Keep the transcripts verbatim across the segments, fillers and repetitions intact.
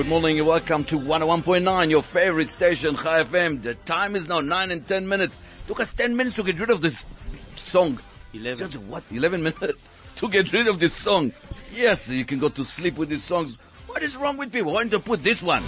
morning and welcome to one oh one point nine, your favorite station, Chai F M. The time is now nine and ten minutes. Took us ten minutes to get rid of this song. eleven. Just what? eleven minutes to get rid of this song. Yes, you can go to sleep with these songs. What is wrong with people? Why don't you put this one?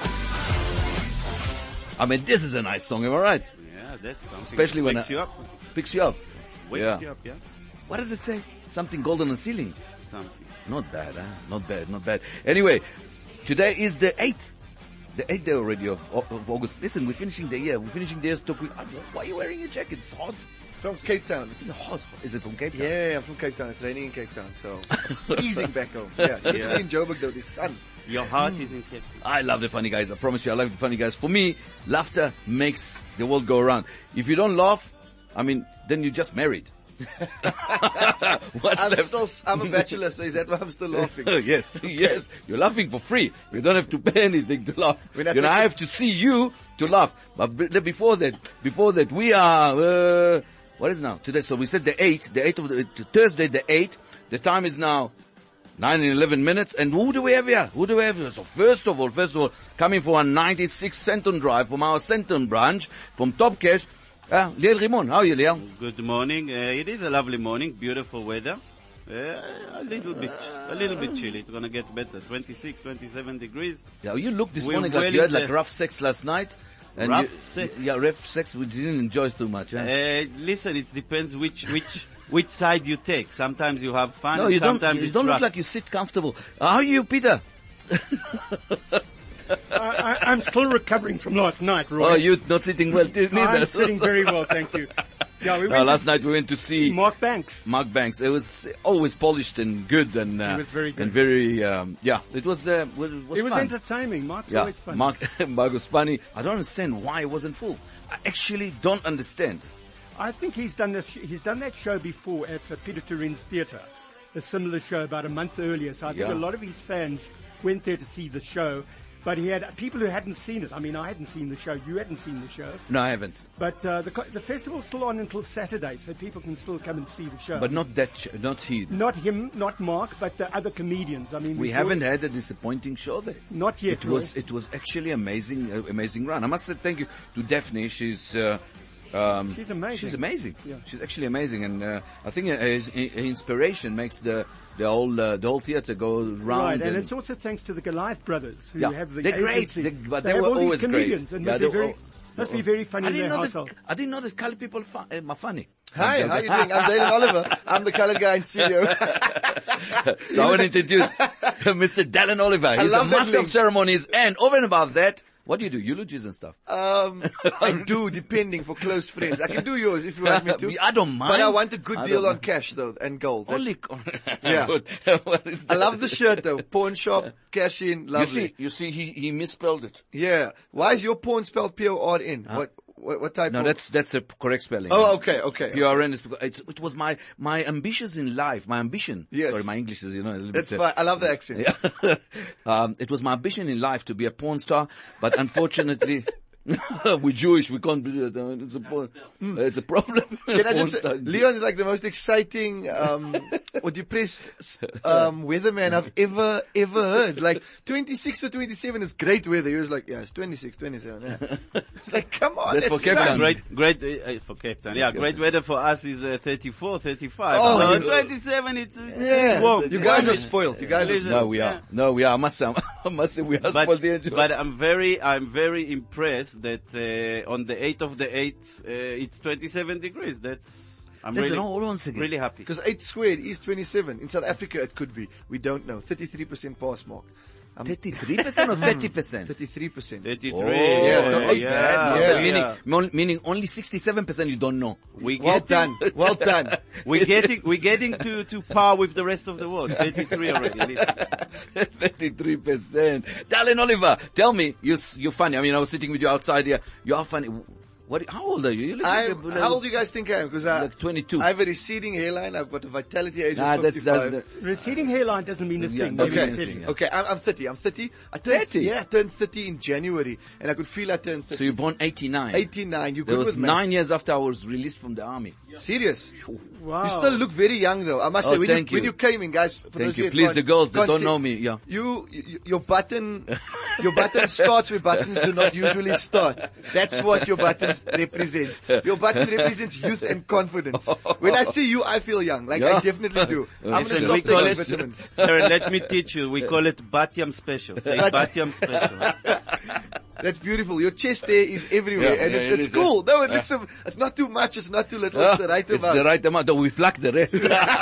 I mean, this is a nice song, am I right? Yeah, that's something. Especially when wakes I, you up. Picks you up. Wakes Yeah. you up, yeah. What does it say? Something gold on the ceiling. Something. Not bad, huh? Not bad, not bad. Anyway, today is the eighth. The eighth day already of, of August. Listen, we're finishing the year. We're finishing the year. Talking, why are you wearing a jacket? It's hot. From Cape Town. It's hot. Is it from Cape Town? Yeah, I'm from Cape Town. It's raining in Cape Town, so freezing back home. Yeah, it's Yeah. yeah. in Joburg though, the sun. Your heart is in Cape Town. I love the funny guys. I promise you, I love the funny guys. For me, laughter makes the world go around. If you don't laugh, I mean, then you're just married. What's I'm left? still, I'm a bachelor, so is that why I'm still laughing? yes, yes. You're laughing for free. You don't have to pay anything to laugh. We're not You know, I taking- have to see you to laugh. But be- before that, before that, we are, uh, what is it now? Today, so we said the eighth, the eighth of the, uh, Thursday, the eighth. The time is now nine and eleven minutes. And who do we have here? Who do we have here? So first of all, first of all, coming from our ninety-six Centon Drive, from our Centon branch, from Top Cash, uh, Liel Rimon. How are you, Liel? Good morning. Uh, it is a lovely morning. Beautiful weather. Uh, a little bit, a little bit chilly. It's gonna get better. twenty-six, twenty-seven degrees. Yeah, you looked this We're morning like well you had in like the- rough sex last night. And Rough you, sex? Yeah, rough sex, which you didn't enjoy too much. Huh? Uh, listen, it depends which, which, which side you take. Sometimes you have fun. no, and you don't. sometimes You it's don't look rough. like you sit comfortable. How are you, Peter? I, I, I'm still recovering from last night, Roy. Oh, you're not sitting well too, neither. I'm sitting very well, thank you. Yeah, we No, went last to night we went to see Mark Banks. Mark Banks. It was always polished and good, and uh, He was very good. and very um, yeah. It was uh, was, was It was fun. entertaining. Mark's Yeah, always fun. Mark Mark was funny. I don't understand why it wasn't full. I actually don't understand. I think he's done the sh- he's done that show before at uh, Peter Turin's Theatre, a similar show about a month earlier. So I think Yeah. a lot of his fans went there to see the show. But he had people who hadn't seen it. I mean, I hadn't seen the show. You hadn't seen the show. No, I haven't. But uh, the, co- the festival's still on until Saturday, so people can still come and see the show. But not that. Sh- not he. Not him, not Mark, but the other comedians. I mean, We thought- haven't had a disappointing show there. Not yet. It was Roy. it was actually amazing, uh, amazing run. I must say thank you to Daphne. She's uh, um, She's amazing. She's amazing. Yeah. She's actually amazing, and uh, I think uh, his, his inspiration makes the the whole uh, the whole theatre go round. Right, and, and it's also thanks to the Goliath brothers who Yeah, have the they're great. agency. They- but they they have were all always these comedians, great. and Yeah, must, be they very, were- must be very funny I in didn't their know household. that. I didn't know that colored people fu- uh, are funny. Hi, how you doing? I'm Dalen Oliver. I'm the color guy in studio. So I want to introduce Mister Dallin Oliver. He's a love that master of link. ceremonies, and over and above that, what do you do? Eulogies and stuff. Um, I do, depending for close friends. I can do yours if you want me to. I don't mind. But I want a good I deal don't on mind. cash though, and gold. That's- Only. Yeah. Good. What is I that? love the shirt though. Pawn shop, cash in, You lovely. see, you see, he he misspelled it. Yeah. Why is your pawn spelled P O R N? What, what, what type No, of? that's that's a correct spelling. Oh, okay, okay. P R N is because it's, it was my my ambitions in life. My ambition. Yes. Sorry, my English is you know a little That's bit. fine. I love the accent. Yeah. um, it was my ambition in life to be a porn star, but unfortunately. We're Jewish, we can't be, uh, it's a, porn- it's a problem. Can I just say, Porn star. Leon is like the most exciting, um, or depressed, um, weatherman I've ever, ever heard. Like, twenty-six or twenty-seven is great weather. He was like, yeah, it's twenty-six, twenty-seven, yeah. It's like, come on. That's for Cape not- Town. Great, great, uh, uh, for Cape Town. Yeah, great weather for us is uh, thirty-four, thirty-five. Oh, so you- twenty-seven, it's, uh, Yeah. warm. You guys are spoiled. You guys are Listen, No, we are. Yeah. No, we are. I must say, I must say we are But, spoiled the angel. but I'm very, I'm very impressed that uh, on the eighth of the eighth, uh, it's twenty-seven degrees. That's I'm Listen, really, hold on a second. really happy. Because eight squared is twenty-seven. In South Africa, it could be. We don't know. thirty-three percent pass mark. Um, thirty-three percent or thirty percent? thirty-three percent. thirty-three. Oh, Yeah, so yeah, eight yeah, bad, yeah. yeah. Meaning, mon- meaning only sixty-seven percent you don't know. We Well getting, done. Well done. we're getting, we're getting to, to par with the rest of the world. thirty-three already. Listen. thirty-three percent. Darlene Oliver, tell me, you, you're funny. I mean, I was sitting with you outside here. You are funny. What? How old are you? You look I'm, like, how old do you guys think I am? Because I, Like twenty-two. I have a receding hairline. I've got a vitality age Nah, of that's, fifty-five. that's the, Receding hairline doesn't mean a Yeah, thing. doesn't let me mean tell anything, you. yeah. Okay, I'm, I'm thirty. I'm thirty. I turned, thirty? Yeah, I turned thirty in January, and I could feel I turned thirty. so you're born eighty-nine. eighty-nine. You That good was with nine maths? years after I was released from the army. Serious. Wow. You still look very young, though. I must Oh, say, when you, thank when you. you came in, guys. For Thank those you. who Please, can't- the girls that can't don't see- know me, yeah. You, you, your button, your button starts where buttons do not usually start. That's what your button represents. Your button represents youth and confidence. When I see you, I feel young. Like I Yeah. definitely do. I'm gonna Listen, stop we call taking it, vitamins. Aaron, let me teach you. We call it Batiam special. Say Bat- Batiam special. That's beautiful. Your chest hair is everywhere, Yeah, and yeah, it, it it's is, cool. No, it looks. It's not too much. It's not too little. Ah, It's the right it's amount. the right amount. We pluck the rest.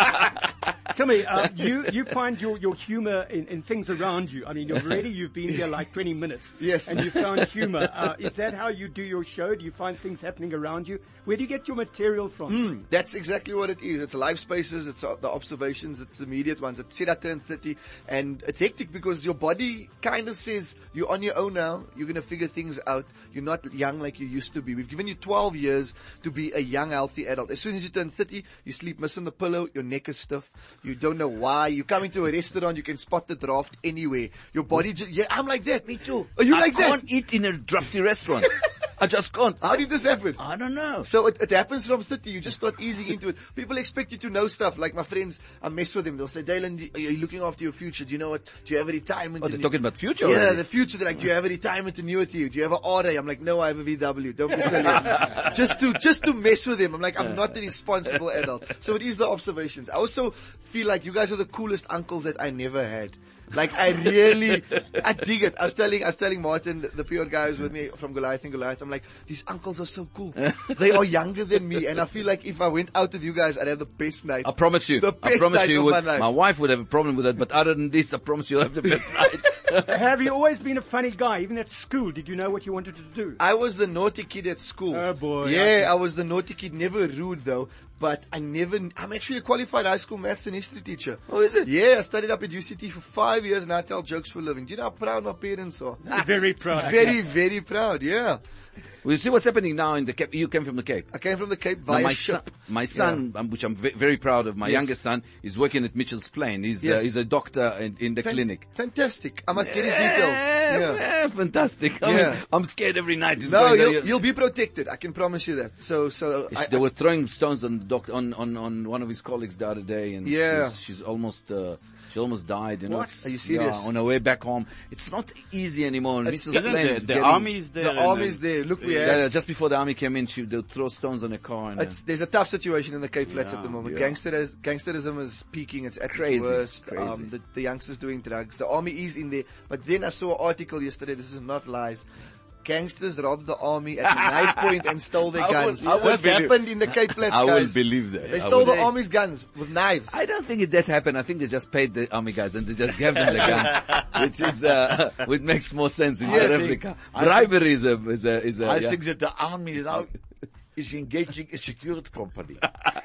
Tell me, uh, you, you find your, your humor in, in things around you. I mean, already you've been here like twenty minutes. Yes. And you found humor. Uh, is that how you do your show? Do you find things happening around you? Where do you get your material from? Mm, that's exactly what it is. It's live spaces, it's uh, the observations, it's the immediate ones. It's said I turned thirty, and it's hectic because your body kind of says you're on your own now. You're going to figure things out. You're not young like you used to be. We've given you twelve years to be a young, healthy adult. As soon as you turn thirty, you sleep missing the pillow, your neck is stiff. You don't know why. You come into a restaurant, you can spot the draft anywhere. Your body just, yeah, I'm like that. Me too. Are you I like that? can't eat in a drafty restaurant. I just can't. How did this happen? I don't know. So it, it happens from thirty. You just start easing into it. People expect you to know stuff. Like my friends, I mess with them. They'll say, Dalen, are you looking after your future? Do you know what? Do you have a retirement? Oh, they're annu- talking about future Yeah, already. the future. They're like, do you have a retirement annuity? Do you have an R A? I'm like, no, I have a V W. Don't be silly. just to, just to mess with them. I'm like, I'm not a responsible adult. So it is the observations. I also feel like you guys are the coolest uncles that I never had. Like I really, I dig it. I was telling, I was telling Martin, the P R guy who's with me from Goliath and Goliath. I'm like, these uncles are so cool. They are younger than me, and I feel like if I went out with you guys, I'd have the best night. I promise you. The I best promise night you. of would- my life. my wife would have a problem with that, but other than this, I promise you'll have the best night. Have you always been a funny guy? Even at school, did you know what you wanted to do? I was the naughty kid at school. Oh, boy. Yeah, I was the naughty kid. Never rude though. But I never, I'm actually a qualified high school maths and history teacher. Oh, is it? Yeah, I studied up at U C T for five years and I tell jokes for a living. Do you know how proud my parents are? Very proud. Very, very proud, yeah. Well, you see what's happening now in the Cape. You came from the Cape. I came from the Cape Now, via my ship. son, my son um, which I'm ve- very proud of, my Yes. youngest son, is working at Mitchell's Plain. He's, uh, Yes. he's a doctor in, in the Fan- clinic. Fantastic. I must get his Yeah, details. Yeah. yeah, fantastic. I Yeah. mean, I'm scared every night. He's No, going there. you'll, you'll be protected. I can promise you that. So, so I, they were throwing stones on the doc, on, on, on one of his colleagues the other day, and Yeah. she's, she's almost uh, she almost died. You know, What? It's- Are you serious? Yeah, on her way back home. It's not easy anymore. It's- Mitchell's Isn't Plain the, is the getting- army is there. the and army's then- there. Look, we Yeah. have. Yeah, yeah, just before the army came in, she they'll throw stones on a car. And, uh, It's, there's a tough situation in the Cape Flats Yeah, at the moment. yeah. Gangsteris, gangsterism is peaking. It's at Crazy, its worst. crazy. Um, the, the youngsters doing drugs. The army is in there. But then I saw an article yesterday. This is not lies. Gangsters robbed the army at knife point and stole their I guns. will- I will This believe- happened in the Cape Flats, I will guys. believe that. They I stole will- the army's guns with knives. I don't think it that happened. I think they just paid the army guys and they just gave them the guns, which is uh, which makes more sense in Yes, South I Africa. I Bribery is a is a is a. I yeah. think that the army now is engaging a security company.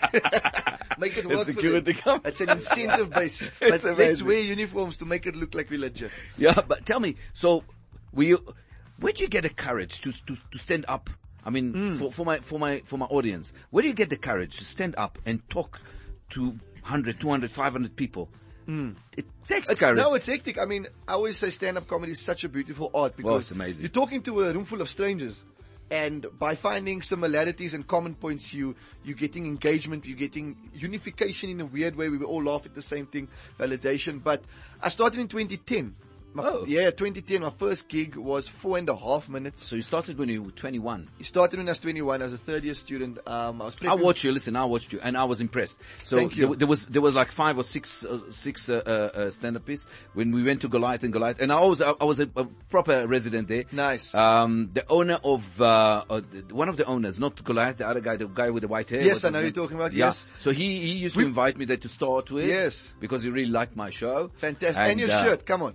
Make it A work for security them. company. It's an incentive base. It's But let's amazing. wear uniforms to make it look like religion. Yeah, but tell me, so were you, where'd you get the courage to to, to stand up? I mean, Hmm. for, for my for my for my audience, where do you get the courage to stand up and talk to one hundred, two hundred, five hundred people? It takes Hmm. It's, courage. no, it's hectic. I mean, I always say stand-up comedy is such a beautiful art because Well, it's amazing. you're talking to a room full of strangers. And by finding similarities and common points, you, you're getting engagement, you're getting unification in a weird way. We all laugh at the same thing, validation. But I started in twenty ten. My, Oh. Yeah, twenty ten, my first gig was four and a half minutes. So you started when you were twenty-one. It started when I was twenty-one. I was a third year student. Um, I was I prepping- watched you. Listen, I watched you, and I was impressed. So Thank you. There, there was there was like five or six uh, six uh, uh, uh, stand-upists when we went to Goliath and Goliath, and I was I, I was a, a proper resident there. Nice. Um, the owner of uh, uh, one of the owners, not Goliath, the other guy, the guy with the white hair. Yes, what's I his know name? you're talking about, Yeah. yes. So he he used We- to invite me there to start with. Yes. Because he really liked my show. Fantastic. And your uh, shirt, come on. Yeah, and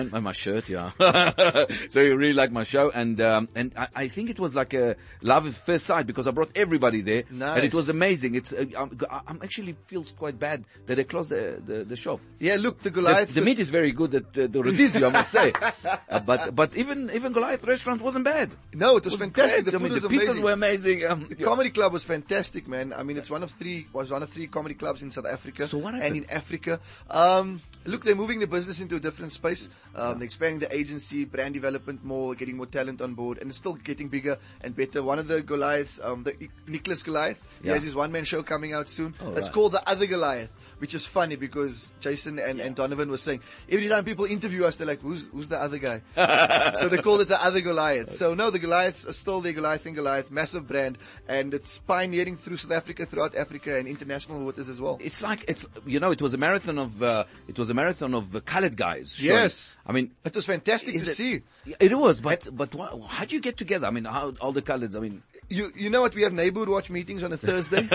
and, and my shirt, yeah. So you really like my show, and um, and I, I think it was like a love at first sight because I brought everybody there, Nice. and it was amazing. It's uh, I'm, I'm actually feels quite bad that they closed the the, the shop. Yeah, look, the The, Goliath. the meat is very good at uh, the Rodizio, I must say, uh, but but even even Goliath restaurant wasn't bad. no, it was, It was fantastic. great. The I food mean, was the pizzas amazing. were amazing. Um, The yeah. comedy club was fantastic, man. I mean, it's one of three, was one of three comedy clubs in South Africa. So what and happened? in Africa. Um, look, they're moving the business into a different space. Um, they're expanding the agency, brand development more, getting more talent on board, and it's still getting bigger and better. One of the Goliaths, um, the Nicholas Goliath, he Yeah. has his one-man show coming out soon. Oh, It's right. called The Other Goliath, which is funny because Jason and, and Donovan were saying, every time people interview us, they're like, who's, who's the other guy? So they called it The Other Goliath. So no, the Goliaths are still the Goliath and Goliath, massive brand, and it's pioneering through South Africa, throughout Africa, and international waters as well. It's like it's you know it was a marathon of uh, it was a marathon of uh, colored guys. showing. Yes. I mean It was fantastic is to it- see. Yeah, it was, but but wha- how do you get together? I mean, how all the colors? I mean, You you know what? We have neighborhood watch meetings on a Thursday.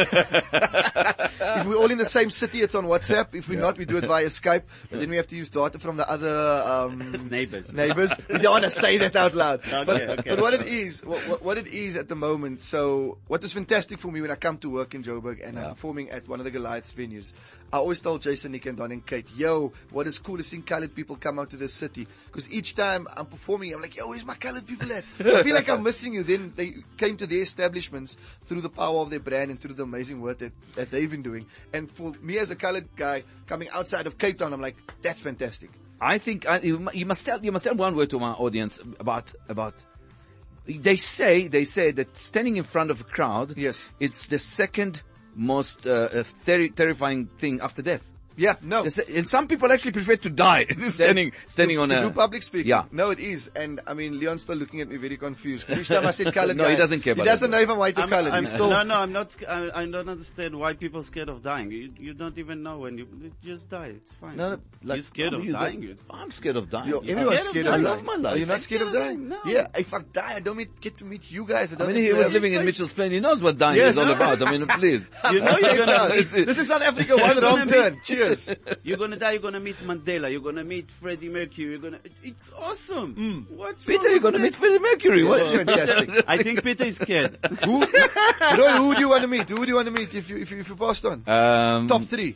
If we're all in the same city, it's on WhatsApp. If we're not, we do it via Skype. But then we have to use data from the other um, Neighbors. neighbors. We don't want to say that out loud. Okay, but, okay. but what it is, what, what, what it is at the moment. So what is fantastic for me when I come to work in Joburg and I'm performing at one of the Goliaths venues, I always tell Jason, Nick, and Don and Kate, yo, what is cool is seeing colored people come out to this city. Because each time I'm performing, I'm like, yo, where's my colored people at? I feel like I'm missing you. Then they came to their establishments through the power of their brand and through the amazing work that, that they've been doing. And for me as a colored guy coming outside of Cape Town, I'm like, that's fantastic. I think I, you, mu- you must tell you must tell one word to my audience about about. They say they say that standing in front of a crowd, Yes. it's the second most uh, uh, terri terrifying thing after death. Yeah, no. They say- And some people actually prefer to die standing standing on to a do public speaking. Yeah. No, it is. And I mean, Leon's still looking at me very confused. Each time I said colored No, guy, he doesn't care He about doesn't that. know if I'm white or I'm, colored. I'm, He's still, no, no, I'm not. sc- I, I don't understand why people are scared of dying. You, you don't even know when you, you just die. It's fine. No, no, like, You're scared oh, of you dying. don't- You- I'm scared of dying. Yo, You're everyone's scared scared of of dying? dying. I love my life. Are you not I'm scared of scared of dying? dying, no. Yeah, if I die, I don't meet, get to meet you guys. I I don't mean, get he to was have- living in Mitchell's Plain. He knows what dying Yes. is all about. I mean, please. You know you're gonna. It's- This is South Africa, one You're wrong gonna turn. meet- Cheers. You're gonna die. You're gonna meet Mandela. You're gonna meet Freddie Mercury. You're gonna. It's awesome. What's Peter, wrong you're with going to that? meet Freddie Mercury. What? It's fantastic. I think Peter is scared. Who, Roy, who do you want to meet? Who do you want to meet if you, if you, if you passed on? Um, Top three.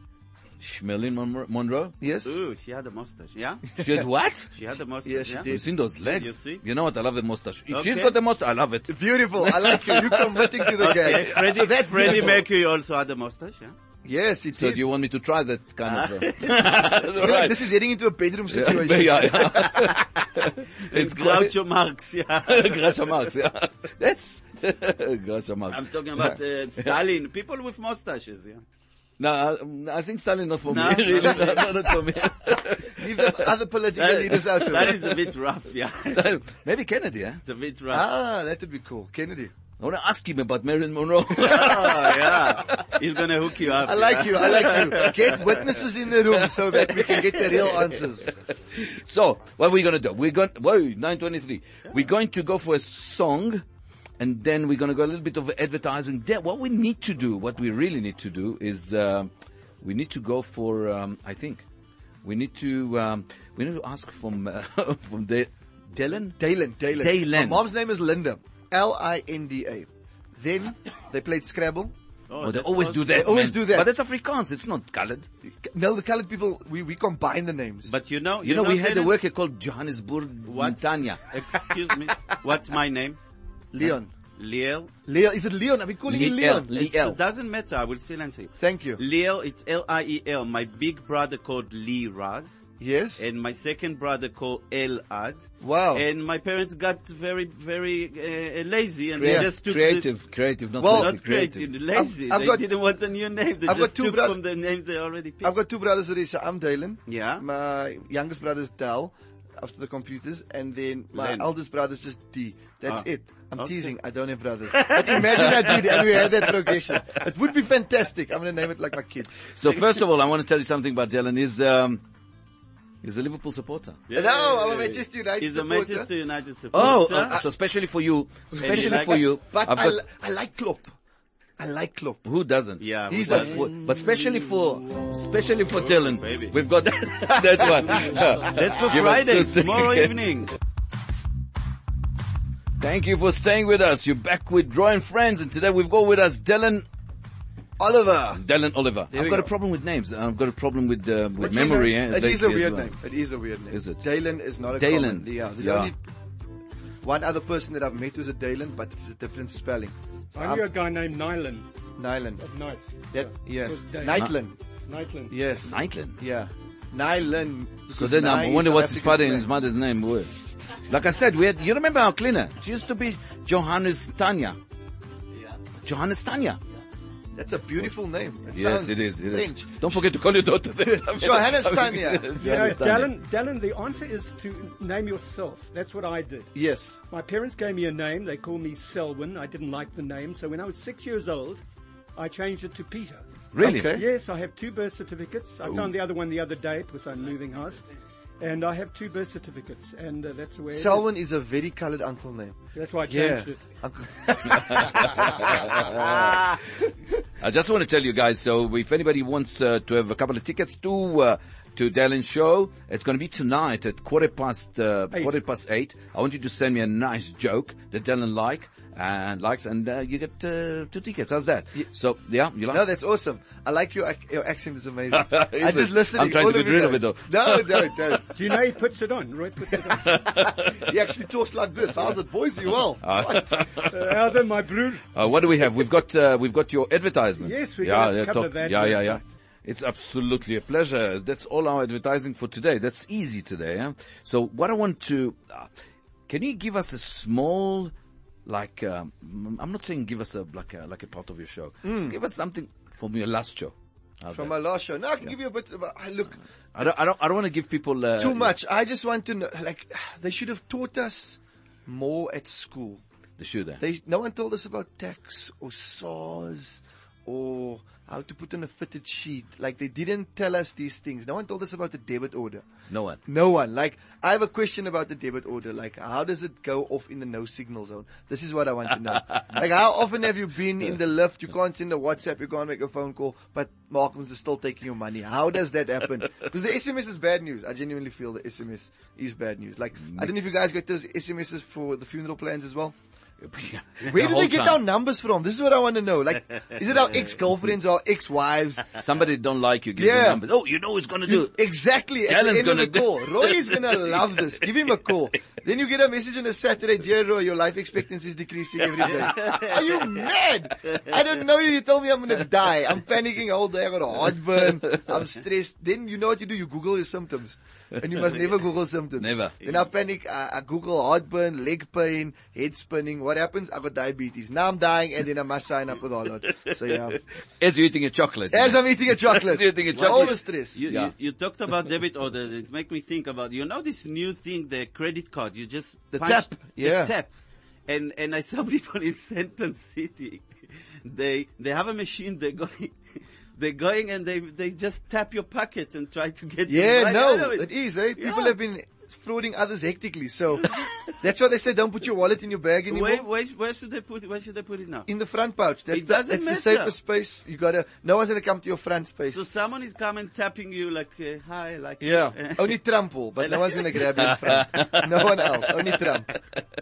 Marilyn Monroe. Monroe. Yes. Ooh, she had a mustache. Yeah, She had what? she had a mustache. Yeah, she yeah? did. You've seen those legs? You see? You know what? I love the mustache. If she's Okay. got the mustache, I love it. Beautiful. I like you. You're committing to the Okay, game. Freddie, So that's Freddie beautiful. Mercury also had a mustache. Yeah. Yes, it So did. do you want me to try that kind of? Uh, I feel like this is heading into a bedroom situation. yeah, yeah. It's quite Groucho Marx. Yeah. Groucho Marx. Yeah, that's Groucho Marx. I'm talking about uh, Stalin. People with mustaches. Yeah. No, I, I think Stalin not for No, me. Really, no. no, no, not for me. Leave the other political That, leaders out of that it. is a bit rough. Yeah. Maybe Kennedy. Eh? It's a bit rough. Ah, that would be cool. Kennedy. I want to ask him about Marilyn Monroe. Oh, yeah. He's gonna hook you up. I like yeah. you. I like you. Get witnesses in the room so that we can get the real answers. So, what are we going to do? We're going, whoa, nine twenty-three. We're going to go for a song, and then we're going to go a little bit of advertising. Then what we need to do, what we really need to do is, um, we need to go for, um, I think, we need to, um, we need to ask from, uh, from the, Dylan? Dalen, Dalen. Dalen. My mom's name is Linda. L I N D A. Then they played Scrabble. Oh, Oh, they that's always do awesome. that. They always man. do that. But that's Afrikaans. It's not colored. No, the colored people, we, we combine the names. But you know, You, know, we had a Dylan? worker called Johannesburg What? Montagna. Excuse me. What's my name? Leon. Liel. Leon. Is it Leon? I've been calling you Liel. Leon. Liel. It doesn't matter. I will still answer you. Thank you. Liel, it's L I E L. My big brother called Lee Raz. Yes. And my second brother called El Ad. Wow. And my parents got very, very uh, lazy and Yeah. they just took Creative, creative, not Well, The, creative, not creative, creative. lazy. I've- I've they got- didn't want a new name. They I've got just two took bro- from the names they already picked. I've got two brothers already. So I'm Dalen. Yeah. My youngest brother is Dal, after the computers, and then my Len. eldest brother is just D. That's Ah. it. I'm Okay. teasing. I don't have brothers. But imagine I did, and we had that progression. It would be fantastic. I'm going to name it like my kids. So first of all, I want to tell you something about Dylan. He's, um, he's a Liverpool supporter. Yeah. No, I'm a Manchester United He's a supporter. Manchester United Oh, supporter. uh, so especially for you, especially like for it? you, But I've I, got, li- I like Klopp. I like Klopp. Who doesn't? Yeah, who He's But, doesn't? for, but especially for, especially for Dylan, baby. we've got that, that one. That's for Give us Friday, two seconds. tomorrow evening. Thank you for staying with us. You're back with Roy and Friends, and today we've got with us Dylan, Oliver. Dylan Oliver. There I've we got a go. problem with names. I've got a problem with, uh, with But memory. listen, eh, It is a lately as weird well. name. It is a weird name. Is it? Dalen is not a Dalen. common. Yeah, there's Yeah. only one other person that I've met who's a Dalen, but it's a different spelling. So I knew a I'm guy named Nyland Nyland. of Night. That, yeah. It was Dane. Nightland. Nightland. Yes. Maitland. Yeah. Nyland. So then I wonder what's his father and his mother's name were. Like I said, we had, you remember our cleaner? She used to be Johannes Tanya. Johannes Tanya. That's a beautiful name. It Yes, sounds it is. It is. French. Don't forget to call your daughter that. Johannes Tanya. You know, Dallin, Dallin, the answer is to name yourself. That's what I did. Yes. My parents gave me a name. They called me Selwyn. I didn't like the name. So when I was six years old, I changed it to Peter. Really? Okay. Yes, I have two birth certificates. I found the other one the other day because I'm moving house. And I have two birth certificates. And uh, that's where Selwyn is a very colored uncle name. That's why I Yeah. changed it. Uncle. I just want to tell you guys, so if anybody wants uh, to have a couple of tickets to uh, to Dylan's show, it's going to be tonight at quarter past uh, Eight. quarter past eight. I want you to send me a nice joke that Dylan like and likes, and uh, you get uh, two tickets. How's that? So yeah, you like? No, that's awesome. I like your ac- your accent is amazing. Is I just it? listening. I'm trying all to get you rid of guys. it, though. No, don't, don't. Do you know he puts it on? Roy puts it on. He actually talks like this. How's it, boys? You well? Uh, Uh, how's it, my brood? uh, what do we have? We've got uh, we've got your advertisement. Yes, we yeah, got a yeah, couple talk- of ads Yeah, for yeah, that. yeah. It's absolutely a pleasure. That's all our advertising for today. That's easy today. Huh? So what I want to, uh, can you give us a small, like, um, I'm not saying give us a like a like a part of your show. Just give us something from your last show. How's From that? my last show. No, I can give you a bit of a, look, I don't, I don't, I don't want to give people uh, too much. I just want to know, like, they should have taught us more at school. The shooter. They, no one told us about tax or S A R S or how to put on a fitted sheet. Like, they didn't tell us these things. No one told us about the debit order. No one. No one. Like, I have a question about the debit order. Like, how does it go off in the no signal zone? This is what I want to know. Like, how often have you been in the lift? You can't send a WhatsApp, you can't make a phone call, but Markham's is still taking your money. How does that happen? Because the S M S is bad news. I genuinely feel the S M S is bad news. Like, I don't know if you guys get those S M Ses for the funeral plans as well. Where do whole they get time. our numbers from? This is what I want to know. Like, is it our ex-girlfriends or ex-wives? Somebody don't like you. Give Yeah. the numbers. Oh, you know who's going to do. Exactly. At Alan's the end of gonna the do- call. Roy is gonna love this. Give him a call. Then you get a message on a Saturday, dear Roy, your life expectancy is decreasing every day. Are you mad? I don't know you. You told me I'm gonna die. I'm panicking all day. I got a heartburn. I'm stressed. Then you know what you do? You Google your symptoms. And you must never Google symptoms. Never. Then I panic. I, I Google heartburn, leg pain, head spinning. What happens? I got diabetes. Now I'm dying and then I must sign up with Harlot. So yeah. As you're eating a chocolate. As I'm eating a chocolate. As you're eating a All chocolate. the stress. You, Yeah. you, you talked about debit order. It make me think about, you know this new thing, the credit card. You just The punch tap, the yeah. tap. And, and I saw people in Sandton City. They, they have a machine. They're going, they're going and they, they just tap your pockets and try to get you Yeah, right no, out of it. it is, eh? People Yeah. have been frauding others hectically, so that's why they say don't put your wallet in your bag anymore. Where, where, where should they put it? Where should they put it now? In the front pouch. That's, It the, doesn't that's the matter. safest space. You gotta, no one's gonna come to your front space. So someone is coming tapping you like, uh, hi, like. Yeah, only Trump will, but no one's gonna grab you in front. No one else, only Trump.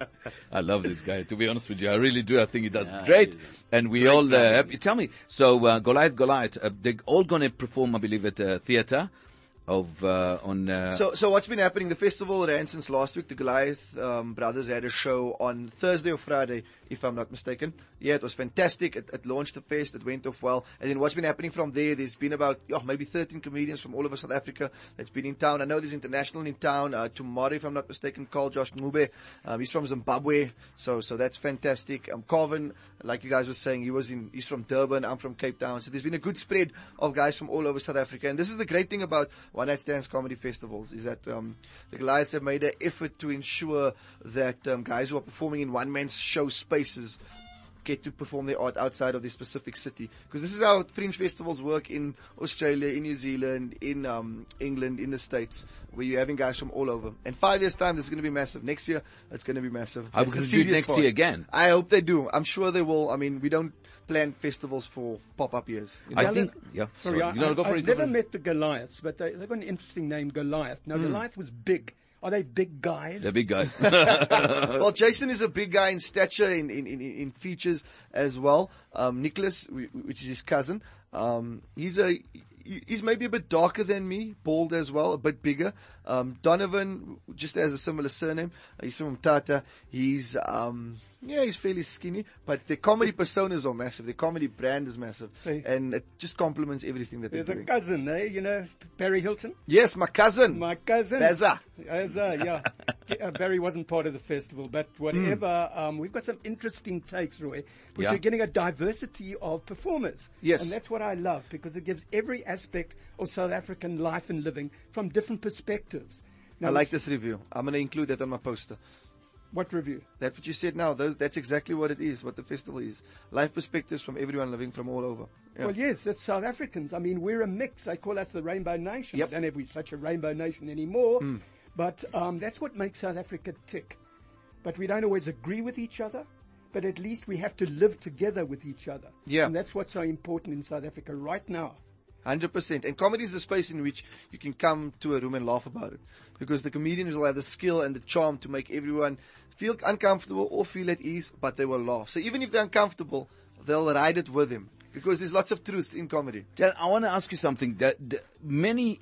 I love this guy. To be honest with you, I really do. I think he does Yeah, great, he is. and we Great all uh, guy. happy. Tell me, so uh, Goliath, Goliath, uh, they're all going to perform, I believe, at a theater of uh, on. Uh, So, so what's been happening? The festival ran since last week. The Goliath um, brothers had a show on Thursday or Friday, if I'm not mistaken. Yeah, it was fantastic. It, it launched the fest. It went off well. And then what's been happening from there? There's been about oh, maybe thirteen comedians from all over South Africa that's been in town. I know there's international in town. Uh, tomorrow, if I'm not mistaken, Carl Josh Ngube. Um, he's from Zimbabwe, so so that's fantastic. Um, Carvin, like you guys were saying, he was in. He's from Durban. I'm from Cape Town. So there's been a good spread of guys from all over South Africa. And this is the great thing about One Night Stands comedy festivals is that um, the Goliaths have made an effort to ensure that um, guys who are performing in one-man show spaces get to perform their art outside of their specific city. Because this is how fringe festivals work in Australia, in New Zealand, in um, England, in the States, where you're having guys from all over. And five years' time, this is going to be massive. Next year, it's going to be massive. Are we That's going the to do it serious next part. year again? I hope they do. I'm sure they will. I mean, we don't plan festivals for pop-up years. You know? I Well, think, look- yeah. Sorry, I, you know, go for I've it. go never for it. met the Goliaths, but they, they've got an interesting name, Goliath. Now, Goliath was big. Are they big guys? The big guy. Well, Jason is a big guy in stature, in, in, in, in features as well. Um, Nicholas, wh- which is his cousin, um, he's a, he's maybe a bit darker than me, bald as well, a bit bigger. Um, Donovan just has a similar surname. He's from Tata. He's, um, yeah, he's fairly skinny, but the comedy personas are massive. The comedy brand is massive. See. And it just complements everything that they're There's a doing. cousin, eh? You know, Barry Hilton? Yes, my cousin. My cousin. Bazza. Bazza, yeah. uh, Barry wasn't part of the festival, but whatever. Um, we've got some interesting takes, Roy. But Yeah. you're getting a diversity of performers. Yes. And that's what I love, because it gives every aspect of South African life and living from different perspectives. Now, I like this review. I'm going to include that on my poster. What review? That's what you said now. Those, that's exactly what it is, what the festival is. Life perspectives from everyone living from all over. Yeah. Well, yes, that's South Africans. I mean, we're a mix. They call us the Rainbow Nation. Yep. I don't know if we're such a Rainbow Nation anymore, but um, that's what makes South Africa tick. But we don't always agree with each other, but at least we have to live together with each other. Yeah. And that's what's so important in South Africa right now. one hundred percent. And comedy is the space in which you can come to a room and laugh about it. Because the comedians will have the skill and the charm to make everyone feel uncomfortable or feel at ease, but they will laugh. So even if they're uncomfortable, they'll ride it with him. Because there's lots of truth in comedy. Tell- I want to ask you something. That, that many,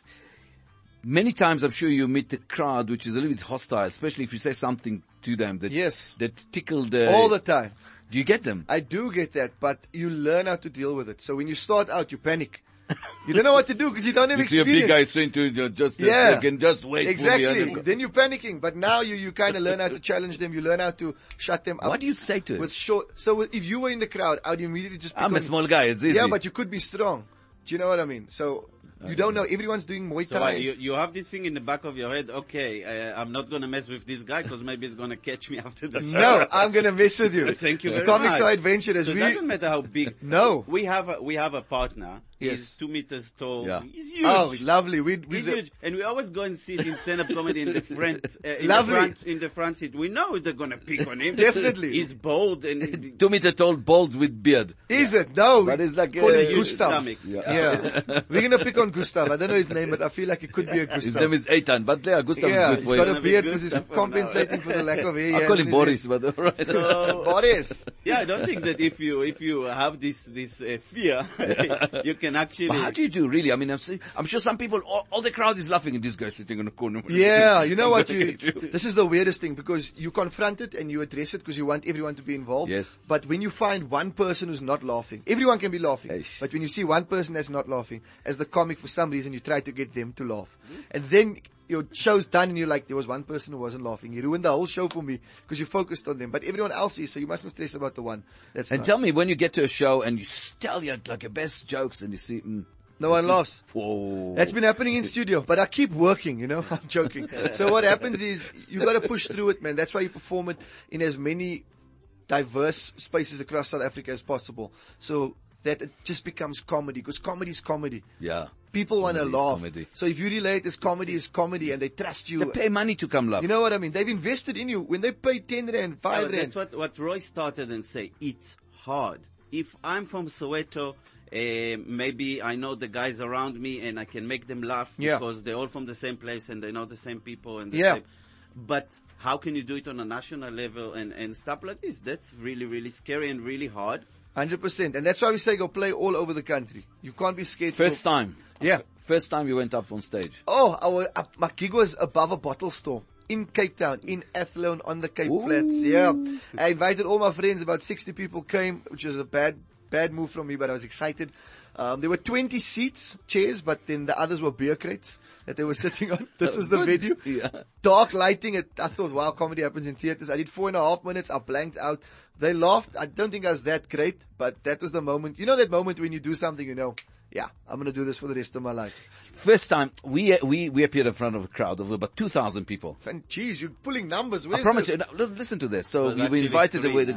many times I'm sure you meet the crowd which is a little bit hostile, especially if you say something to them that Yes. that tickle the. All the time. Do you get them? I do get that, but you learn how to deal with it. So when you start out, you panic. You don't know what to do because you don't have You see a experience. big guy saying to you, just a Yeah. second, just wait Exactly. for me. Then you're panicking, but now you, you kind of learn how to challenge them. You learn how to shut them up. What do you say to With it? short, so if you were in the crowd, I'd immediately just. I'm a pick on- small guy. It's easy. Yeah, but you could be strong. Do you know what I mean? So you don't know. Everyone's doing Muay So Thai. uh, you, you have this thing in the back of your head, okay, uh, I'm not going to mess with this guy because maybe he's going to catch me after the show. no, I'm gonna mess with you. Thank you very Comics much. are adventurous. So it We, doesn't matter how big. No. We have a, we have a partner. Yes. He's two meters tall. Yeah. He's huge. oh, lovely. We, we He's huge. And we always go and sit in stand-up comedy in the front, uh, in Lovely. the front, in the front seat. We know they're going to pick on him. Definitely. He's bold and Two meter tall, bald with beard. Is it? No. But we it's like call uh, him huge Gustav. stomach. Yeah. Yeah. We're gonna pick on Gustav. I don't know his name, but I feel like it could be a Gustav. His name is Eitan, but yeah, Gustav yeah, is he's good for got you. a Gonna be beard because he's Gustav from compensating now. for the lack of hair. he I has call in him his Boris, but alright. head. Boris. yeah, I don't think that if you if you have this this uh, fear, you can actually. But how do you do, really? I mean, I'm, saying, I'm sure some people, all, all the crowd is laughing and this guy sitting in the corner. Yeah, you know what you, do? this is the weirdest thing because you confront it and you address it because you want everyone to be involved. Yes. But when you find one person who's not laughing, everyone can be laughing. Eish. But when you see one person that's not laughing, as the comic for some reason you try to get them to laugh. And then your show's done and you're like, there was one person who wasn't laughing. You ruined the whole show for me because you focused on them. But everyone else is, so you mustn't stress about the one. That's And not. tell me, when you get to a show and you tell your, like, your best jokes and you see, mm, No one laughs. whoa. That's been happening in studio, but I keep working, you know, I'm joking. So what happens is, you gotta push through it, man. That's why you perform it in as many diverse spaces across South Africa as possible. So that it just becomes comedy, because comedy is comedy. Yeah. People wanna Comedy is laugh. comedy. So if you relate as comedy is comedy and they trust you, They pay money to come laugh. you know what I mean? They've invested in you. When they pay ten rand, Yeah, five but rand. that's what, what Roy started and say. It's hard. If I'm from Soweto, uh, maybe I know the guys around me and I can make them laugh Yeah. because they're all from the same place and they know the same people and the Yeah. same. But how can you do it on a national level and, and stuff like this? That's really, really scary and really hard. one hundred percent. And that's why we say go play all over the country. You can't be scared. to First go- time. Yeah. First time you went up on stage. Oh, our, uh, my gig was above a bottle store in Cape Town, in Athlone on the Cape Ooh. Flats. Yeah. I invited all my friends. About sixty people came, which was a bad, bad move from me, but I was excited. Um, there were twenty seats, chairs, but then the others were beer crates that they were sitting on. This was the Good. venue. Yeah. Dark lighting. It, I thought, wow, comedy happens in theaters. I did four and a half minutes. I blanked out. They laughed. I don't think I was that great, but that was the moment. You know that moment when you do something, you know, yeah, I'm going to do this for the rest of my life. First time, we, we, we appeared in front of a crowd of about two thousand people. And geez, you're pulling numbers. I Where's promise this? you, no, listen to this. So was we were actually invited three, away the huh? guy.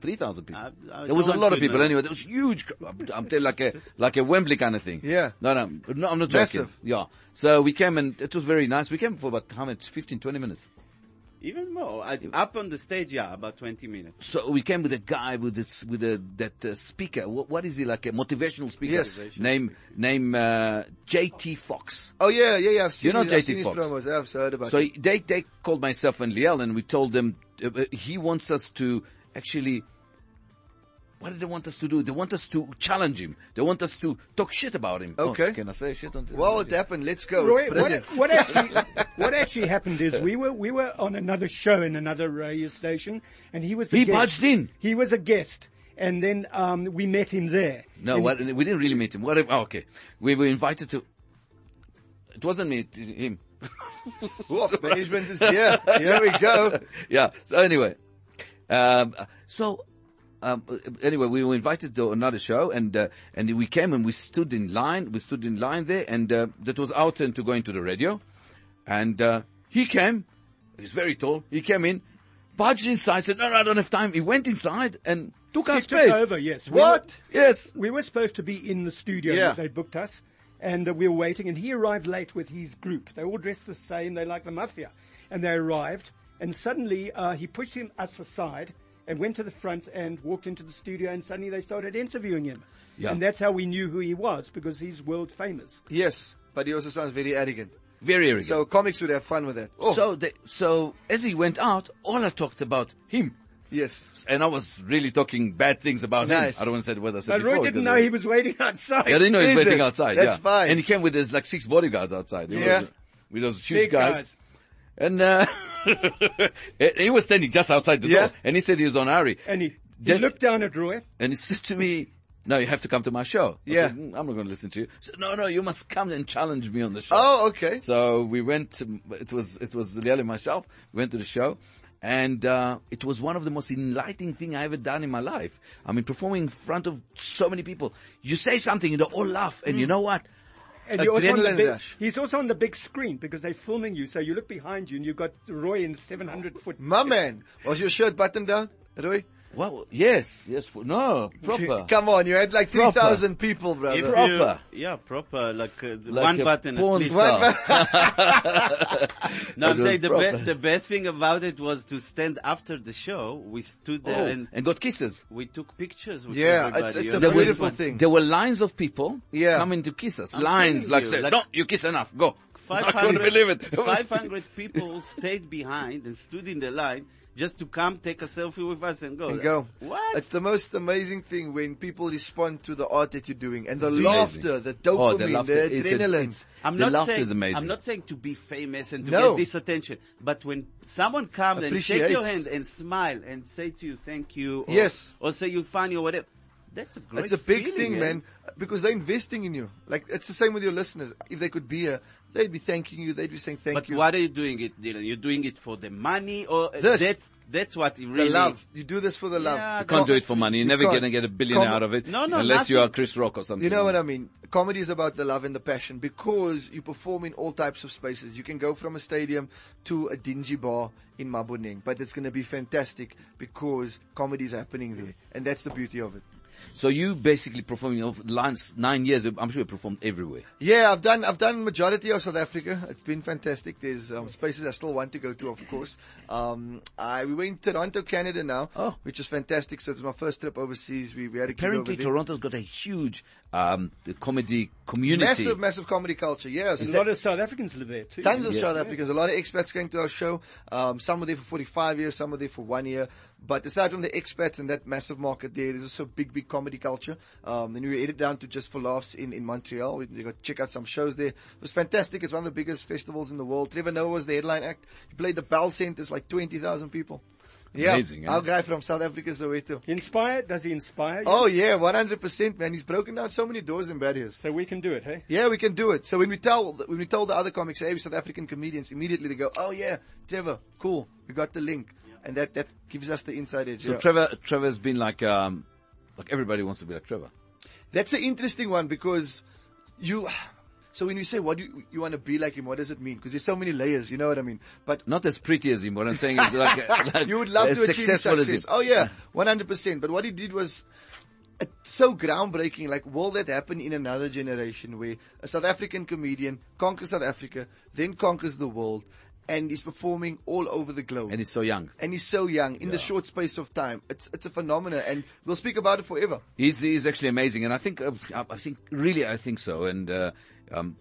three thousand people. I- I there was don't a want lot to of people know. anyway. There was huge. cr- I'm I'm telling like a, like a Wembley kind of thing. Yeah. No, no, no, I'm not joking. Massive. Yeah. So we came and it was very nice. We came for about how much? fifteen, twenty minutes. Even more. I, up on the stage, yeah, about twenty minutes. So we came with a guy with this, with a, that uh, speaker. What, what is he, like a motivational speaker? Yes. Motivational Name, name, uh, J T Fox. Oh yeah, yeah, yeah. I've seen You know his, J T I've seen his Fox? promos. I've heard about So it. he- they, they called myself and Liel and we told them, uh, uh, he wants us to actually, what do they want us to do? They want us to challenge him. They want us to talk shit about him. Okay. Oh, can I say shit on Well, it radio? happened. Let's go. Roy, It's what, brilliant. what actually what actually happened is we were we were on another show in another radio station, and he was the He guest. barged in. He was a guest, and then um, we met him there. No, what, we didn't really meet him. What, if- oh, okay. We were invited to, it wasn't me, it- him. Whoa, management is here. Here we go. Yeah. So anyway, um, so um, anyway, we were invited to another show, and uh, and we came and we stood in line. We stood in line there, and uh, that was our turn to go into the radio. And uh, he came. He's very tall. He came in, barged inside. Said, "No, no, I don't have time." He went inside and took our He space. took over, yes. We What? Yes. were- We were supposed to be in the studio. Yeah. They booked us, and uh, we were waiting, and he arrived late with his group. They all dressed the same. They like the mafia. And they arrived, and suddenly uh, he pushed him, us aside and went to the front and walked into the studio, and suddenly they started interviewing him. Yeah. And that's how we knew who he was, because he's world famous. Yes, but he also sounds very arrogant. Very arrogant. So comics would have fun with that. Oh, so, they, so as he went out, all I talked about him. yes. And I was really talking bad things about Nice. him. I don't want to say what I said But before. Roy didn't because know I- he was waiting outside. Yeah, I didn't know he was Is waiting it? outside. That's yeah. fine. And he came with his like six bodyguards outside. He Yeah. was, with those huge Big guys. guys. And uh, he was standing just outside the Yeah. door. And he said he was on Ari. And he, he Then- looked down at Roy. And he said to me, "No, you have to come to my show." I Yeah. said, "Mm, I'm not going to listen to you." He said, "No, no, you must come and challenge me on the show." Oh, okay. So we went. To, it was it was Liel and myself. We went to the show, and uh, it was one of the most enlightening thing I ever done in my life. I mean, performing in front of so many people. You say something, and they all laugh, and you know what? And you're also on the Adrenaline big, rush. he's also on the big screen because they're filming you. So you look behind you and you've got Roy in seven hundred foot. My man, was your shirt buttoned down, Roy? Well, yes, yes, for, no, proper. Come on, you had like three Proper. thousand people, brother. If Proper. You, yeah, proper, like, uh, the Like one a button at porn least. star. No, I'm It was saying the, proper. be- the best thing about it was to stand after the show. We stood there Oh, and and got kisses. we took pictures with Yeah, everybody. it's- it's you a know? There was- beautiful thing. There were lines of people Yeah. coming to kiss us. I'm lines telling like, you, say, like- "No, you kiss enough. Go." I couldn't believe it. It was- five hundred people stayed behind and stood in the line just to come take a selfie with us and go. And go. What? It's the most amazing thing when people respond to the art that you're doing and the It's laughter, the Oh, dopamine, the the, laughter, it's a- adrenaline. it's- I'm the not laughter saying is amazing. I'm not saying to be famous and to No. get this attention, but when someone comes and shake your Appreciates. hand and smile and say to you thank you, or, Yes. or say you're funny or whatever, that's a great. It's a big feeling, thing, eh? man, because they're investing in you. Like, it's the same with your listeners. If they could be here, they'd be thanking you, they'd be saying thank But you. why are you doing it, Dylan? You're doing it for the money, or This. that's that's what it The really. love. You do this for the love. Yeah, You can't do it for money. You're You never can't. going to get a billion Com- out of it. No, no, unless you nothing. are Chris Rock or something. You know what I mean? Comedy is about the love and the passion because you perform in all types of spaces. You can go from a stadium to a dingy bar in Maboneng, but it's going to be fantastic because comedy is happening there. And that's the beauty of it. So you basically performing of last nine years. I'm sure you performed everywhere. Yeah, I've done, I've done majority of South Africa. It's been fantastic. There's um, spaces I still want to go to, of course. Um, I, we went to Toronto, Canada now, Oh. which is fantastic. So it's my first trip overseas. We, we had a gig Apparently, over there. Toronto's got a huge um, comedy community. Massive, massive comedy culture. Yes. A lot of South Africans live there too. Tons of Yes. South Africans, a lot of expats going to our show. Um, some were there for forty-five years, some were there for one year. But aside from the expats and that massive market there, there's also a big, big comedy culture. Um, then we were headed down to Just for Laughs in, in Montreal. We, we got to check out some shows there. It was fantastic. It's one of the biggest festivals in the world. Trevor Noah was the headline act. He played the Bell Centers, like twenty thousand people. Yeah. Amazing, eh? Our guy from South Africa is Soweto. Inspired? Does he inspire you? Oh yeah, one hundred percent, man. He's broken down so many doors and barriers. So we can do it, hey? Yeah, we can do it. So when we tell when we tell the other comics, hey, we're South African comedians, immediately they go, oh yeah, Trevor, cool, we got the link, and that that gives us the inside edge. So yeah. Trevor, Trevor's been like, um, like everybody wants to be like Trevor. That's an interesting one because you, So when you say, what do you, you want to be like him, what does it mean? Because there's so many layers, you know what I mean? But Not as pretty as him. What I'm saying is like, like you would love as to achieve successful as him. success. Oh yeah, one hundred percent. But what he did was uh, so groundbreaking. Like, will that happen in another generation where a South African comedian conquers South Africa, then conquers the world, and is performing all over the globe? And he's so young. And he's so young in the short space of time. It's it's a phenomenon, and we'll speak about it forever. He's, he's actually amazing. And I think, uh, I think, really, I think so. And, uh, um,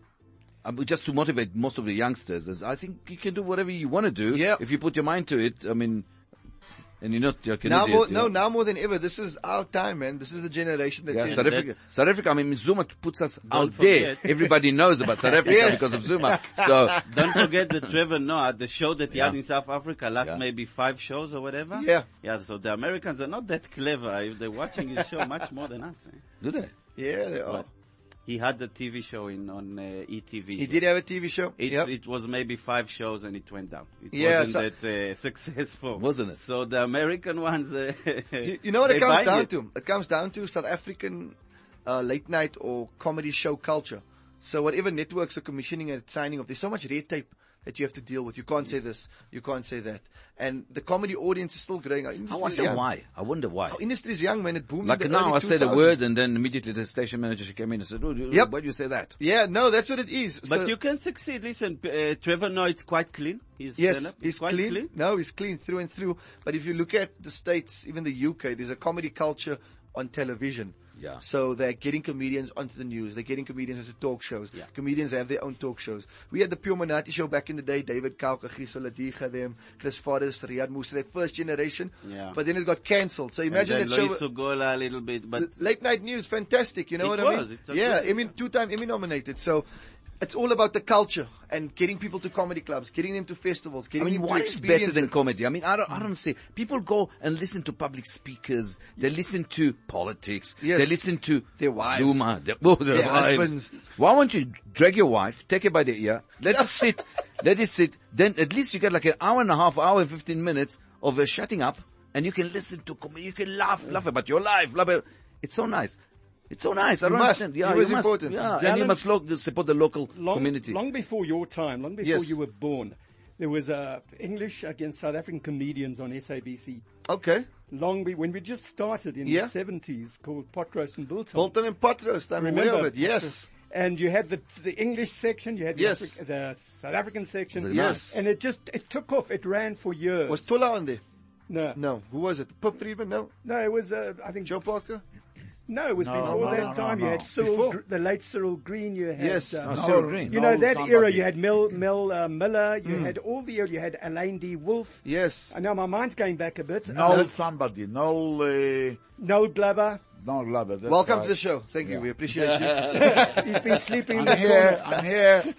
um, just to motivate most of the youngsters, is I think you can do whatever you want to do. Yeah. If you put your mind to it. I mean, and you're not, you're an Now idiot, more, you no, know. now more than ever, this is our time, man. This is the generation that's Yeah, in. South Africa, That's- South Africa, I mean, Zuma puts us out forget. there. Everybody knows about South Africa Yes. because of Zuma. So, Don't forget the Trevor Noah, the show that he Yeah. had in South Africa, last Yeah. maybe five shows or whatever. Yeah. Yeah, so the Americans are not that clever. They're watching his show much more than us. Eh? do they? Yeah, they are. But he had the T V show in on uh, E T V. He did have a T V show. It, Yep. it was maybe five shows and it went down. It Yeah, wasn't that uh, successful. Wasn't it? So the American ones... Uh, You, you know what it they comes buy down it. to? It comes down to South African uh, late night or comedy show culture. So whatever networks are commissioning and signing off, there's so much red tape that you have to deal with. You can't say this, you can't say that. And the comedy audience is still growing. Our I industry is wonder young. why. I wonder why. Our industry is young, man. It boomed Like in the now, early I said a two thousands. word, and then immediately the station manager she came in and said, "Oh, Yep. why do you say that?" Yeah, no, that's what it is. But So- you can succeed. Listen, uh, Trevor Noah, it's quite clean. His Yes, stand-up is he's quite clean. No, he's clean through and through. But if you look at the States, even the U K, there's a comedy culture on television. Yeah. So they're getting comedians onto the news. They're getting comedians onto talk shows. Yeah. Comedians have their own talk shows. We had the Pure Monati show back in the day. David Kauka, Gisela Diga, them, Chris Forrest, Riyad Musa, their first generation. Yeah. But then it got cancelled. So And imagine then that show. Lois Sugola a little bit, but Late night news, fantastic. You know It what I was, mean? it's a Yeah, great- Emmy, two-time Emmy nominated. So it's all about the culture and getting people to comedy clubs, getting them to festivals, I getting mean, them what to is experience better than it. comedy? I mean, I don't, I don't see. People go and listen to public speakers. They listen to politics. Yes. They listen to Their wives. Zuma. Their, oh, their Their wives. husbands. Why won't you drag your wife, take her by the ear, let it sit, let it sit. Then at least you get like an hour and a half, hour and fifteen minutes of her shutting up, and you can listen to comedy. You can laugh, laugh about your life. Laugh about, it's so nice. It's so nice. I You don't must. understand. Yeah, It was you must. important. Yeah, and you Dallas- must lo- support the local long, community. long before your time, long before Yes. you were born, there was uh, English against South African comedians on S A B C. Okay. Long be, when we just started in Yeah. the seventies, called Pot Roast and Biltong. Bolton and Potros, I'm aware Remember? of it. Yes. And you had the the English section, you had the, Yes. Afri- the South African section. Was it Yes. nice? And it just, it took off. It ran for years. Was Tola on there? no, No. Who was it? Pip Friedman? No. no, it was, uh, I think, Joe Parker? no, it was No, before no, that no, time. no, You had no. Cyril, Before. Gr- the late Cyril Green. You had, Yes. uh, Oh, No, Cyril Green. you know, no, that somebody. era, you had Mel, Mel uh, Miller, you Hmm. had all the, you had Alain D. Wolf. Yes. I know my mind's going back a bit. No, Uh, somebody. No, uh, Noel Glover. no, love it. That's Welcome right. to the show. Thank you. Yeah. We appreciate you. He's been sleeping in I'm the here. corner. I'm here.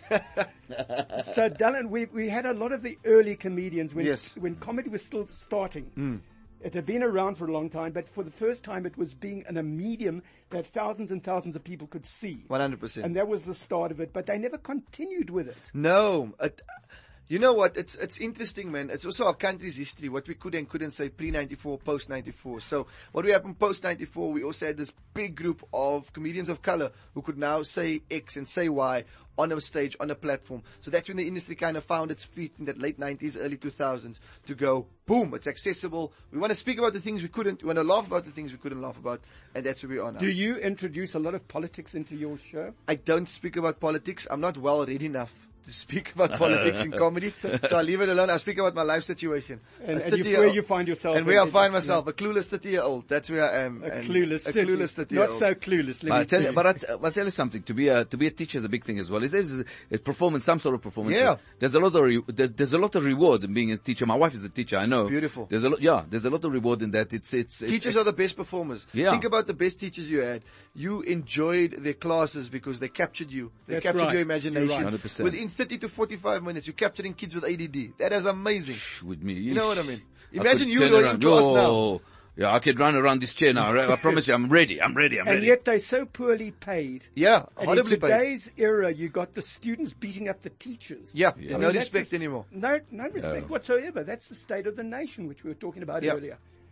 So, Dylan, we, we had a lot of the early comedians when, Yes. when comedy was still starting. It had been around for a long time, but for the first time it was being in a medium that thousands and thousands of people could see. one hundred percent. And that was the start of it, but they never continued with it. No. It, you know what? It's it's interesting, man. It's also our country's history, what we could and couldn't say pre ninety-four, post ninety-four. So what we happened post ninety-four, we also had this big group of comedians of color who could now say X and say Y on a stage, on a platform. So that's when the industry kind of found its feet in that late nineties, early two thousands to go, boom, it's accessible. We want to speak about the things we couldn't. We want to laugh about the things we couldn't laugh about. And that's where we are now. Do you introduce a lot of politics into your show? I don't speak about politics. I'm not well read enough to speak about politics in comedy, so I leave it alone. I speak about my life situation. And, A and you, thirty where year- you find yourself. and where I in- find in- myself, a clueless thirty-year-old. That's where I am. A and clueless a thirty. clueless Not thirty-year-old. so clueless, let But I me tell you, you. but I t- I'll tell you something. To be a to be a teacher is a big thing as well. It's, it's, it's performance, some sort of performance. Yeah. There's a lot of re- there, there's a lot of reward in being a teacher. My wife is a teacher. I know. Beautiful. There's a lot. Yeah. There's a lot of reward in that. It's it's, it's Teachers are the best performers. Yeah. Think about the best teachers you had. You enjoyed their classes because they captured you. They That's captured right. your You're imagination. right. one hundred percent. Within thirty to forty-five minutes, you're capturing kids with A D D. That is amazing. with me. You know what I mean? I Imagine could you turn going around. to us now. Oh, yeah, I could run around this chair now. I promise you, I'm ready. I'm ready. I'm And ready. yet they're so poorly paid. Yeah, And in horribly paid. today's era, you got the students beating up the teachers. Yeah, I no mean, that's respect just- anymore. No, no respect No. whatsoever. That's the state of the nation, which we were talking about Yeah. earlier.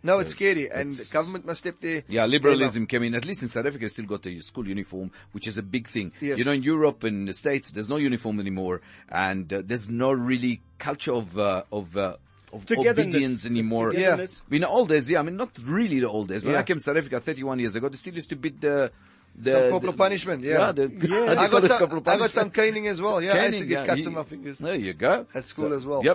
No, it's scary, and the government must step there. Yeah, liberalism came in. At least in South Africa, still got a school uniform, which is a big thing. Yes. You know, in Europe and the States, there's no uniform anymore, and uh, there's no really culture of uh, of uh, of Togetherness. obedience anymore. Togetherness. In the old days, yeah, I mean, not really the old days. When Yeah. I came to South Africa thirty-one years ago, they still used to beat the the Some corporal the- punishment, yeah. the, Yeah. how do you I call got it, some, corporal I got some punishment? caning as well. Yeah, I used to Caning, get yeah. cuts You- on my fingers. There you go. At school as well. Yep.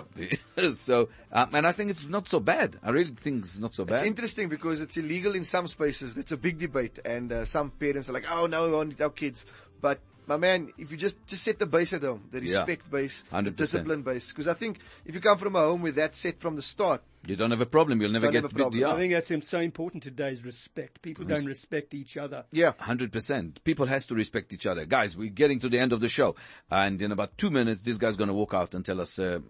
So, um, and I think it's not so bad. I really think it's not so It's bad. interesting because it's illegal in some spaces. That's a big debate, and uh, some parents are like, "Oh no, we want it our kids." But my man, if you just just set the base at home, the Yeah. respect base, the one hundred percent. discipline base, because I think if you come from a home with that set from the start, You don't have a problem. You'll never Don't get have a beat. problem. Yeah. I think that's so important today is respect. People don't respect each other. yeah, Hundred percent. People has to respect each other, guys. We're getting to the end of the show, and in about two minutes, this guy's going to walk out and tell us uh,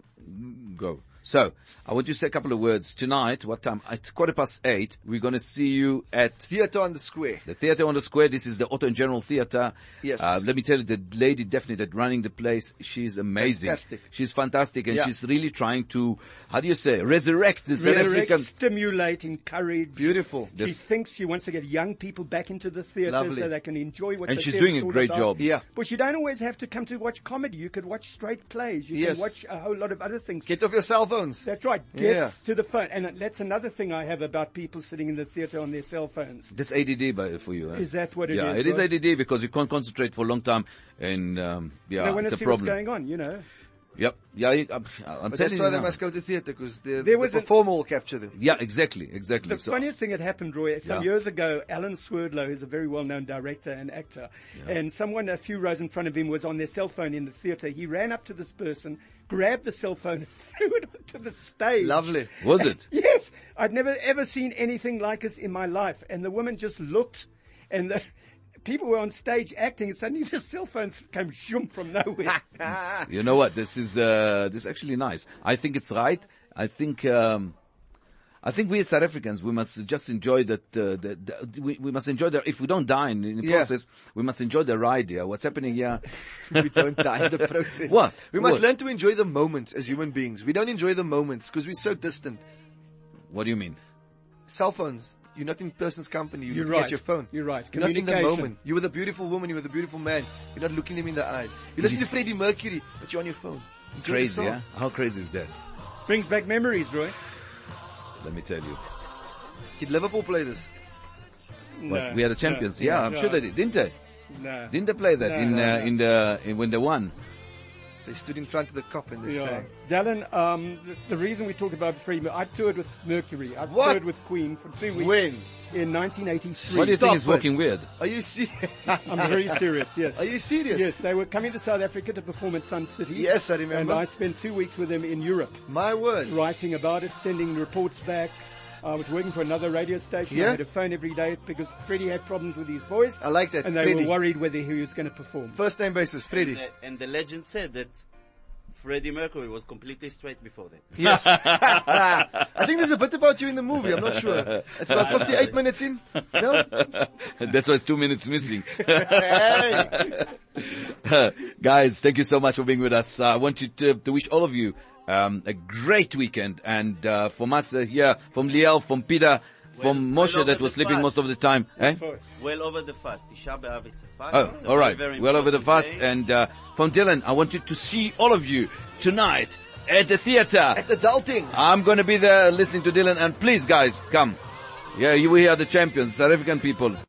go. So I want you to say a couple of words tonight. What time? It's quarter past eight. We're going to see you at theatre on the square. the Theatre on the Square. This is the Otto and General Theatre. Yes. Uh, let me tell you, the lady definitely that running the place, she's amazing. Fantastic. She's fantastic, and Yeah. she's really trying to, how do you say, resurrect the South Resurrect, African. stimulate, encourage. Beautiful. She This- thinks she wants to get young people back into the theatre Lovely. so they can enjoy what And the she's theatre's doing a all great about. job. Yeah. But you don't always have to come to watch comedy. You could watch straight plays. You Yes. can watch a whole lot of other things. Get off your cell phones. That's right. Get Yeah. to the phone. And that's another thing I have about people sitting in the theatre on their cell phones. That's A D D by, for you. Huh? Is that what it yeah, is, it is Rod? A D D because you can't concentrate for a long time, and um, yeah, they want it's to a see problem. what's going on, you know. Yep. Yeah, I- I'm, I'm But telling that's you why they now. must go to theatre because the, There the was a- performer will capture them. Yeah, exactly, exactly. The So- funniest thing that happened, Roy, some Yeah. years ago, Alan Swerdlow, who's a very well-known director and actor, and someone a few rows in front of him was on their cell phone in the theatre. He ran up to this person, grabbed the cell phone, and threw it onto the stage. Lovely. was it? Yes, I'd never ever seen anything like this in my life. And the woman just looked, and the people were on stage acting, and suddenly the cell phone came shoom from nowhere. You know what? This is uh, this is actually nice. I think it's right. I think um, I think we as South Africans we must just enjoy that. Uh, the, the, we, we must enjoy the. If we don't die in, in the Yeah. process, we must enjoy the ride here. What's happening here? We don't die in the process. What? We must What? learn to enjoy the moments as human beings. We don't enjoy the moments because we're so distant. What do you mean? Cell phones. You're not in person's company. You're You're looking right. at your phone. You're right. You're not in the Communication. moment. You're with a beautiful woman. You're with a beautiful man. You're not looking them in the eyes. You listen to Freddie Mercury, but you're on your phone. Enjoy the Crazy, song. yeah? How crazy is that? Brings back memories, Roy. Let me tell you. Did Liverpool play this? But No, we had the champions. no, yeah, no, I'm sure they did, didn't they? No. Didn't they play that No, in no, uh, no. in the in, when they won? They stood in front of the cop and they Yeah. sang. Dallin, um, the, the reason we talk about Freddie, I toured with Mercury. I What? toured with Queen for two weeks When? in nineteen eighty-three. What do you Stop think is it. working weird? Are you serious? I'm very serious, yes. Are you serious? Yes, they were coming to South Africa to perform at Sun City. Yes, I remember. And I spent two weeks with them in Europe, My word. writing about it, sending reports back. I was working for another radio station. Yeah? I had a phone every day because Freddie had problems with his voice. I like that. And they Freddie. were worried whether he was going to perform. First name basis, Freddie. The- and the legend said that Freddie Mercury was completely straight before that. Yes. I think there's a bit about you in the movie. I'm not sure. It's about fifty-eight minutes in. No? That's why it's two minutes missing. Hey. Guys, thank you so much for being with us. Uh, I want you to, to wish all of you um, a great weekend. And uh, from us uh, here, from Liel, from Peter, from well Moshe over that was the sleeping fast. most of the time. Eh? Well over the fast. Tisha B'Av, it's a fast. Oh, It's a all right. very, very Well over the important fast. day. And uh, from Dylan, I want you to see all of you tonight at the theater. At the Dalting. I'm going to be there listening to Dylan. And please, guys, come. Yeah, you, we are the champions, South African people.